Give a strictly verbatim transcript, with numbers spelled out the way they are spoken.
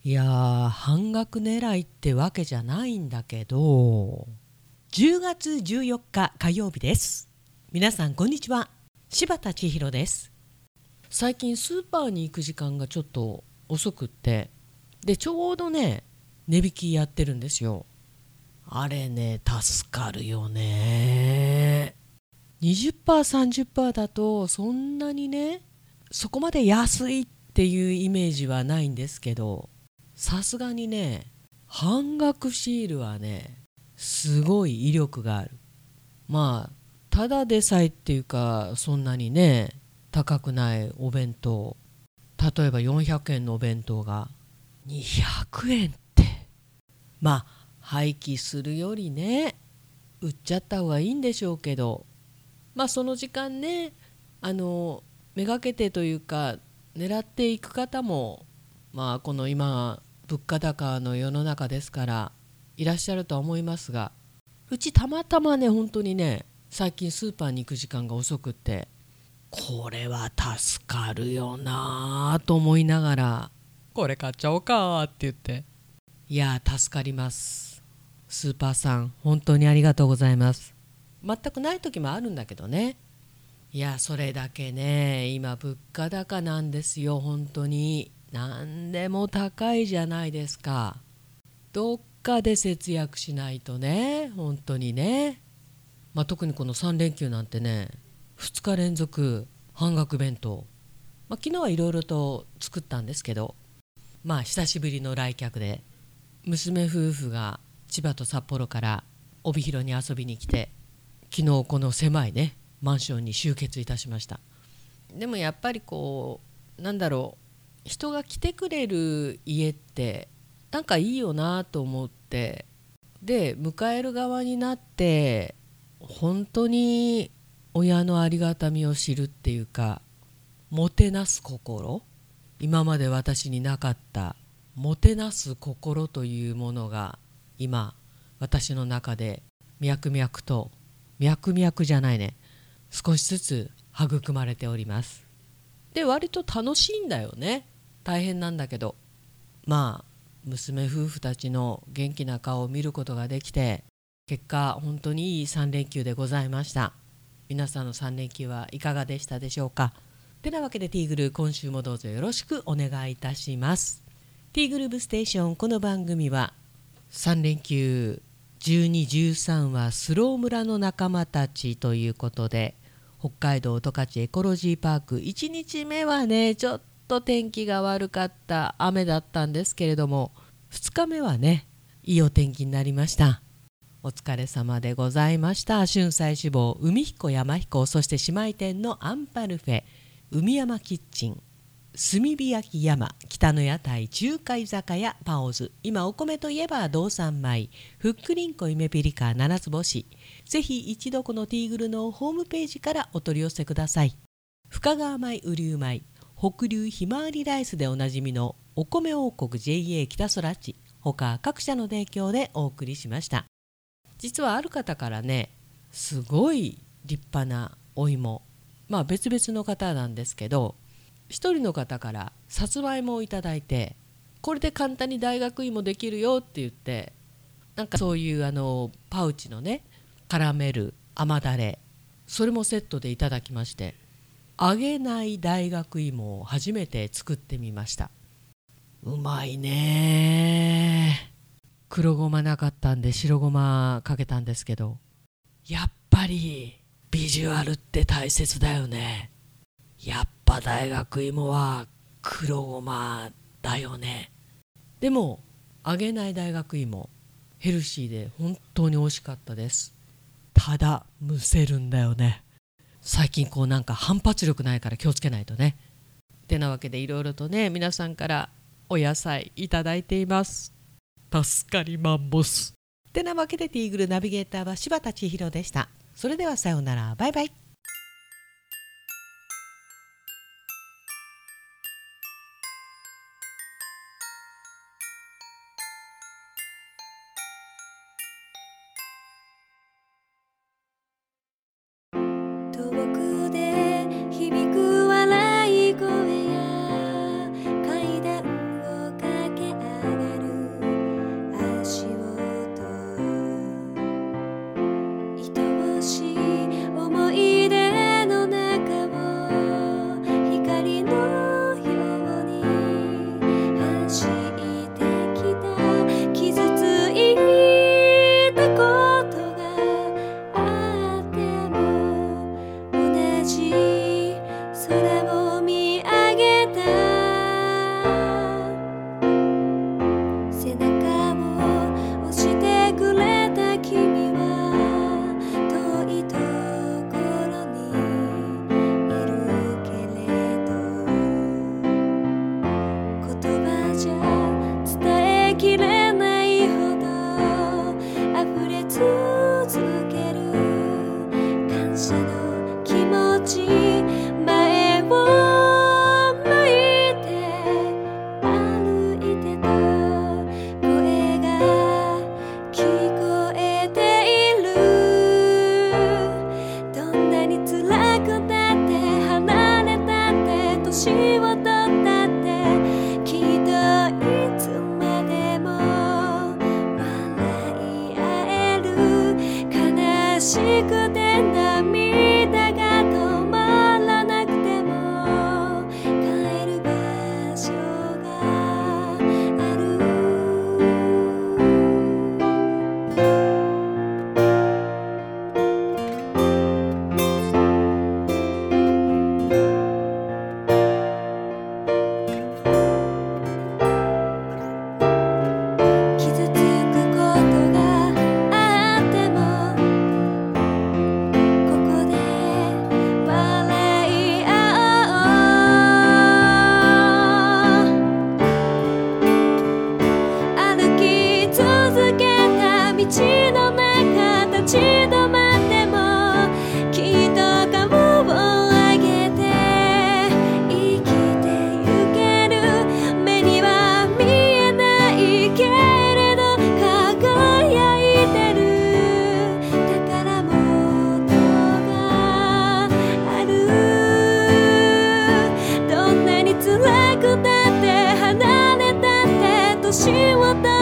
いやー、半額狙いってわけじゃないんだけど、じゅうがつじゅうよっか火曜日です。皆さんこんにちは。柴田千尋です。最近スーパーに行く時間がちょっと遅くって、でちょうどね値引きやってるんですよ。あれね、助かるよね。にじゅっパーセント さんじゅっパーセント だとそんなにね、そこまで安いっていうイメージはないんですけど、さすがにね、半額シールはね、すごい威力がある。まあただでさえっていうか、そんなにね高くないお弁当、例えばよんひゃくえんのお弁当がにひゃくえんって、まあ廃棄するよりね売っちゃった方がいいんでしょうけど、まあその時間ね、あのめがけてというか狙っていく方も、まあこの今物価高の世の中ですからいらっしゃるとは思いますが、うちたまたまね、本当にね、最近スーパーに行く時間が遅くって、これは助かるよなと思いながら、これ買っちゃおうかって言って、いや助かります。スーパーさん本当にありがとうございます。全くない時もあるんだけどね。いやそれだけね、今物価高なんですよ。本当に何でも高いじゃないですか。どっかで節約しないとね、本当にね。まあ、特にこのさん連休なんてね、ふつか連続半額弁当、まあ、昨日はいろいろと作ったんですけど、まあ久しぶりの来客で、娘夫婦が千葉と札幌から帯広に遊びに来て、昨日この狭いねマンションに集結いたしました。でもやっぱりこう、なんだろう、人が来てくれる家ってなんかいいよなと思って、で迎える側になって本当に親のありがたみを知るっていうか、もてなす心、今まで私になかったもてなす心というものが今私の中で脈々と、脈々じゃないね、少しずつ育まれております。で割と楽しいんだよね。大変なんだけど、まあ娘夫婦たちの元気な顔を見ることができて、結果本当にいいさん連休でございました。皆さんのさん連休はいかがでしたでしょうか。てなわけでティーグルー、今週もどうぞよろしくお願いいたします。ティーグルーブステーション、この番組はさん連休じゅうに、じゅうさんはスロー村の仲間たちということで、北海道十勝エコロジーパーク、いちにちめはねちょっと天気が悪かった雨だったんですけれども、ふつかめはねいいお天気になりました。お疲れ様でございました。春菜志望、海彦山彦、そして姉妹店のアンパルフェ、海山キッチン、炭火焼き山、北の屋台、中華居酒屋パオズ、今お米といえば道産米、ふっくりんこ夢ピリカ七つ星。ぜひ一度このティーグルのホームページからお取り寄せください。深川米、雨竜米、北流ひまわりライスでおなじみのお米王国 ジェイエー 北空地、他各社の提供でお送りしました。実はある方からね、すごい立派なお芋、まあ別々の方なんですけど、一人の方からさつまいもをいただいて、これで簡単に大学芋できるよって言って、なんかそういうあのパウチのねカラメル甘だれ、それもセットでいただきまして、揚げない大学芋を初めて作ってみました。うまいね。黒ごまなかったんで白ごまかけたんですけど、やっぱりビジュアルって大切だよね。やっぱ大学芋は黒ごまだよね。でも揚げない大学芋、ヘルシーで本当に美味しかったです。ただむせるんだよね。最近こうなんか反発力ないから気をつけないとね。てなわけでいろいろとね、皆さんからお野菜いただいています。助かりマンボス。てなわけでティーグルナビゲーターは柴田千尋でした。それではさようなら、バイバイ。 遠くで響く笑い声や階段を駆け私は